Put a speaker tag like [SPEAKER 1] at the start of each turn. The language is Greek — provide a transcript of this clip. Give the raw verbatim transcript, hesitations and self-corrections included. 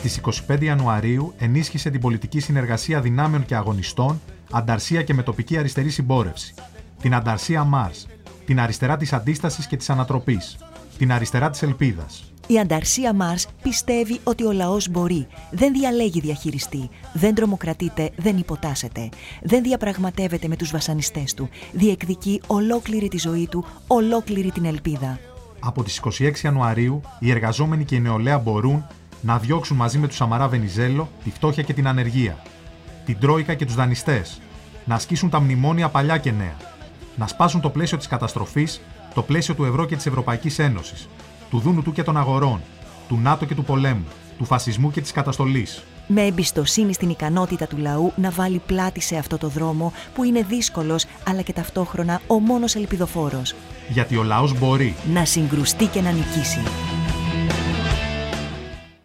[SPEAKER 1] Στις είκοσι πέντε Ιανουαρίου ενίσχυσε την πολιτική συνεργασία δυνάμεων και αγωνιστών, ανταρσία και με τοπική αριστερή συμπόρευση. Την ανταρσία Μάρς, την αριστερά της αντίστασης και της ανατροπής, την αριστερά της ελπίδας.
[SPEAKER 2] Η ανταρσία Μάρς πιστεύει ότι ο λαός μπορεί, δεν διαλέγει διαχειριστή, δεν τρομοκρατείται, δεν υποτάσσεται, δεν διαπραγματεύεται με τους βασανιστές του, διεκδικεί ολόκληρη τη ζωή του, ολόκληρη την ελπίδα.
[SPEAKER 1] Από τις είκοσι έξι Ιανουαρίου, οι εργαζόμενοι και η νεολαία μπορούν να διώξουν μαζί με τους Σαμαρά Βενιζέλο τη φτώχεια και την ανεργία, την Τρόικα και τους δανειστές, να ασκήσουν τα μνημόνια παλιά και νέα, να σπάσουν το πλαίσιο της καταστροφής, το πλαίσιο του ευρώ και της Ευρωπαϊκής Ένωσης, του δούνου του και των αγορών, του ΝΑΤΟ και του πολέμου, του φασισμού και της καταστολής.
[SPEAKER 2] Με εμπιστοσύνη στην ικανότητα του λαού να βάλει πλάτη σε αυτό το δρόμο που είναι δύσκολος αλλά και ταυτόχρονα ο μόνος ελπιδοφόρος.
[SPEAKER 1] Γιατί ο λαός μπορεί
[SPEAKER 2] να συγκρουστεί και να νικήσει.